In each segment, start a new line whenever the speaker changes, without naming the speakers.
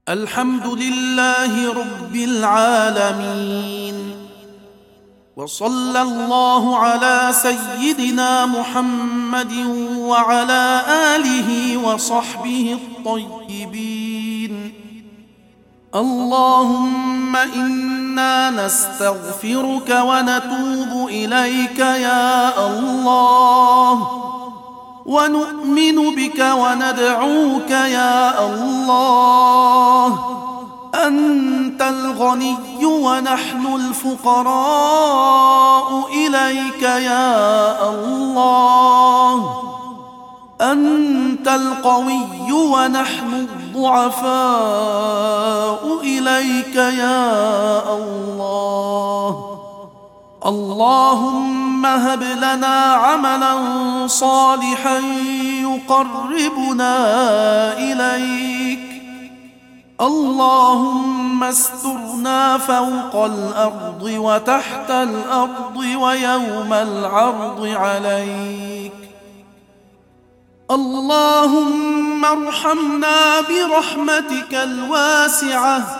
الحمد لله رب العالمين، وصلى الله على سيدنا محمد وعلى آله وصحبه الطيبين. اللهم إنا نستغفرك ونتوب إليك يا الله، ونؤمن بك وندعوك يا الله. أنت الغني ونحن الفقراء إليك يا الله. أنت القوي ونحن الضعفاء إليك يا الله. اللهم هب لنا عملا صالحا يقربنا إليك. اللهم استرنا فوق الأرض وتحت الأرض ويوم العرض عليك. اللهم ارحمنا برحمتك الواسعة.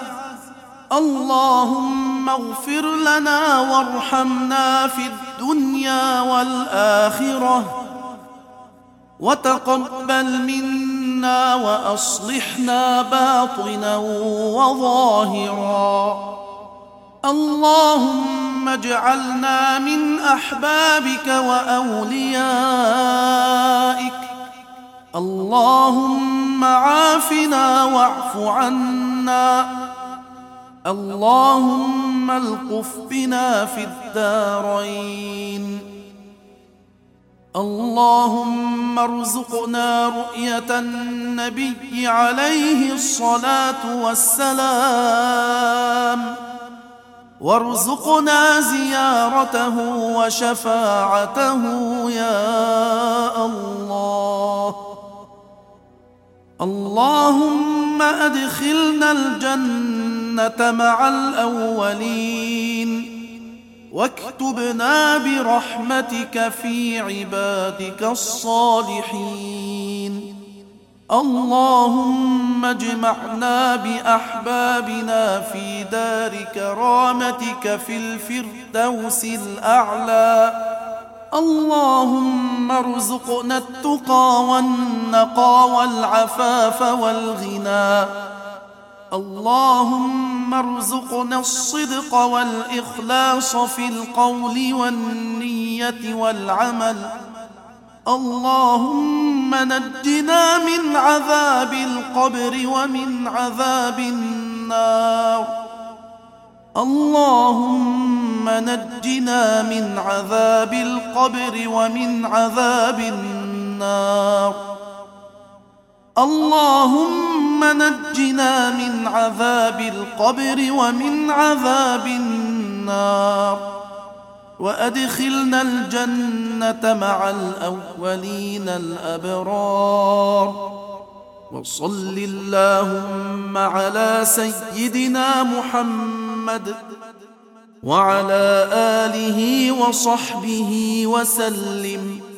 اللهم اغفر لنا وارحمنا في الدنيا والآخرة، وتقبل منا وأصلحنا باطنا وظاهرا. اللهم اجعلنا من أحبابك وأوليائك. اللهم عافنا واعف عنا. اللهم الطف بنا في الدارين. اللهم ارزقنا رؤية النبي عليه الصلاة والسلام، وارزقنا زيارته وشفاعته يا الله. اللهم أدخلنا الجنة مع الأولين، واكتبنا برحمتك في عبادك الصالحين. اللهم اجمعنا بأحبابنا في دار كرامتك في الفردوس الأعلى. اللهم ارزقنا التقى والنقى والعفاف والغنى. اللهم ارزقنا الصدق والإخلاص في القول والنية والعمل. اللهم نجنا من عذاب القبر ومن عذاب النار. اللهم نجنا من عذاب القبر ومن عذاب النار. اللهم نجنا من عذاب القبر ومن عذاب النار، وأدخلنا الجنة مع الأولين الأبرار. وصل اللهم على سيدنا محمد وعلى آله وصحبه وسلم.